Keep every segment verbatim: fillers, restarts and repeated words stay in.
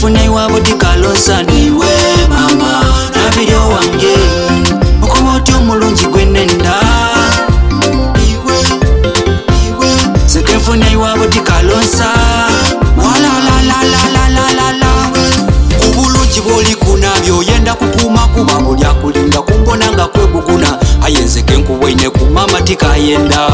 Zekenfuna iwabo tikalosa niwe mama nabiryo wange okoboti omulungi gwenenda iwe iwe Zekenfuna iwabo tikalosa wala la la la la la la la kubulungi boli kunabyo yenda kukuma kuba buli akulinga kumbona nga kweguguna ayenze kenkuwaine kumama tikayenda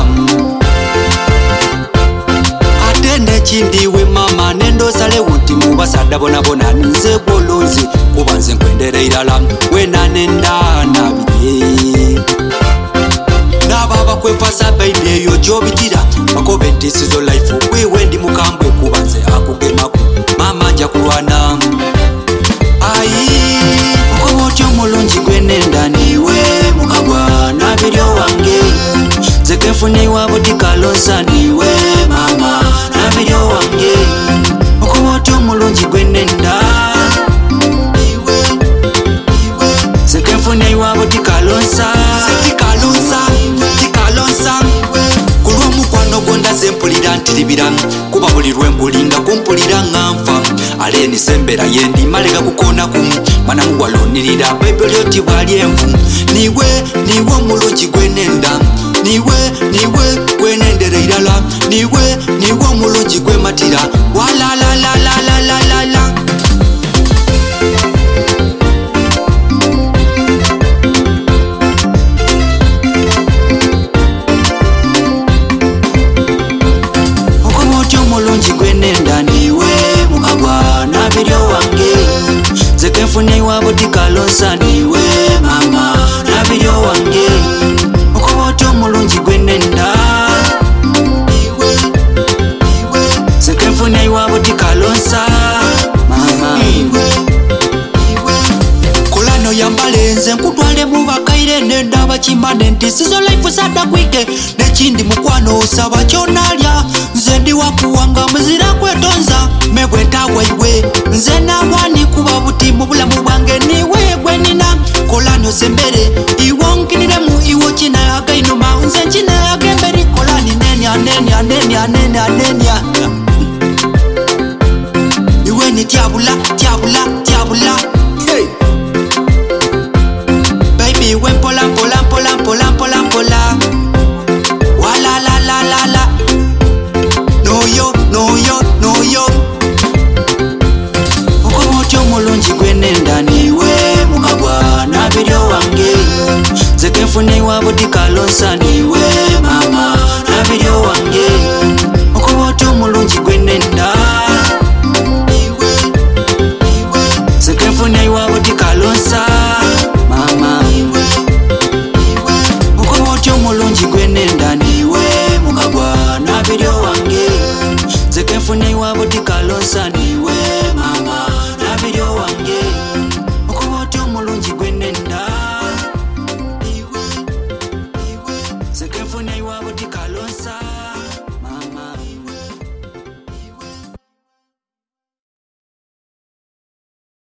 atende kindiwe mama nendo sale wuti mubasada bona bona nze bolonzi kuba nze nkwendere irala wena nenda nabye nababa kwefasa baby yo jobitira makobe ntisizo life kwiwe ndi mukambwe kuba nze akugemaku mama nja kulwana ayi okoboti omulungi gwenenda niwe mukagwa nabiryo wange Zekenfuna iwabo tikalosa niwe mama nabiryo wange okoboti omulungi gwenenda iwe iwe Zekenfuna iwabo tikalosa tikalosa tikalosa kulwa mukwano gonda zempulira ntiribira kuba buli lwembulinga kumpulira nganfa aleni sembera yendi malega kukona kum mana muwalonirira bebelyoti bwali envu niwe niwe omulungi gwenenda niwe niwe gwenendera irala niwe niwe omulungi gwematira wala la la la la la la la okoboti omulungi gwenenda niwe mukagwa nabiryo wange Zekenfuna iwabo tikalosa niwe mama nabiryo wange okoboti omulungi gwenenda iwe iwe Zekenfuna iwabo tikalosa mama iwe iwe kolano yambale nze nkutwale mubakaire nenda bakimane nti sizo life sada kwike nekindi mukwano osaba kyonalya nze ndi wakuwanga muzira kwetonza megwetagwa iwe nze nabwani kuba buti mu bulamu bwange niwe gwenina kolani osembere iwonkiniremu iwo kina againuma nze nkina agemberi kolani nenya nenya nenya nenya nenya iwe ni tyabula tyabula tyabula hey baby we mpola mpola mpola mpola mpola mpola wala la la la la no yo no yo no yo okoboti omulungi gwenenda niwe mukagwa nabiryo wange Zekenfuna iwabo tikalosa